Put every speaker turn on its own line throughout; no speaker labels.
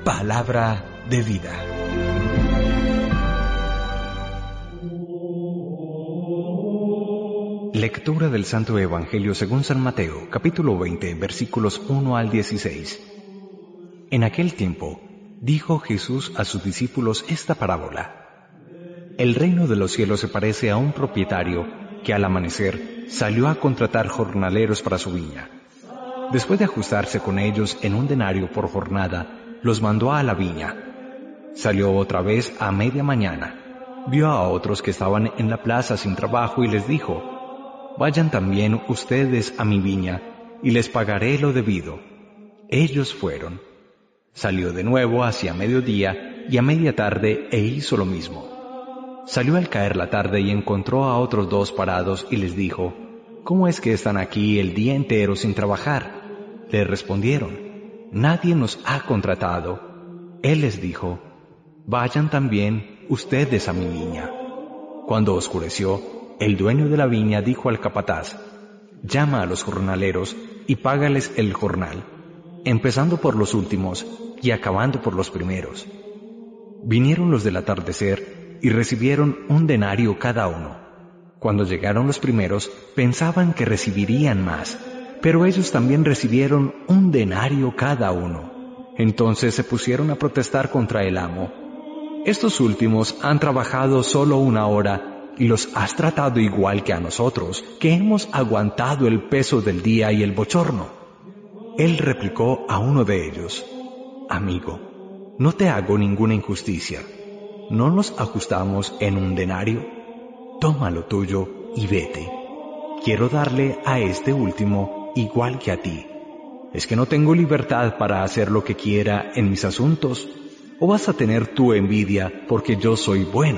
Palabra de vida. Lectura del Santo Evangelio según San Mateo, capítulo 20, versículos 1 al 16. En aquel tiempo, dijo Jesús a sus discípulos esta parábola. El reino de los cielos se parece a un propietario que al amanecer salió a contratar jornaleros para su viña. Después de ajustarse con ellos en un denario por jornada, los mandó a la viña. Salió otra vez a media mañana. Vio a otros que estaban en la plaza sin trabajo y les dijo: «Vayan también ustedes a mi viña, y les pagaré lo debido». Ellos fueron. Salió de nuevo hacia mediodía y a media tarde e hizo lo mismo. Salió al caer la tarde y encontró a otros dos parados y les dijo: «¿Cómo es que están aquí el día entero sin trabajar?». Le respondieron: «Nadie nos ha contratado». Él les dijo: «Vayan también ustedes a mi viña». Cuando oscureció, el dueño de la viña dijo al capataz: «Llama a los jornaleros y págales el jornal, empezando por los últimos y acabando por los primeros». Vinieron los del atardecer y recibieron un denario cada uno. Cuando llegaron los primeros, pensaban que recibirían más, pero ellos también recibieron un denario cada uno. Entonces se pusieron a protestar contra el amo: «Estos últimos han trabajado solo 1 hora y los has tratado igual que a nosotros, que hemos aguantado el peso del día y el bochorno». Él replicó a uno de ellos: «Amigo, no te hago ninguna injusticia. ¿No nos ajustamos en un denario? Toma lo tuyo y vete. Quiero darle a este último igual que a ti. ¿Es que no tengo libertad para hacer lo que quiera en mis asuntos? ¿O vas a tener tu envidia porque yo soy bueno?».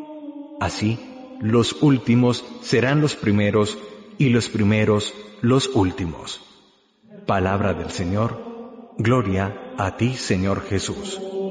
Así, los últimos serán los primeros y los primeros los últimos. Palabra del Señor. Gloria a ti, Señor Jesús.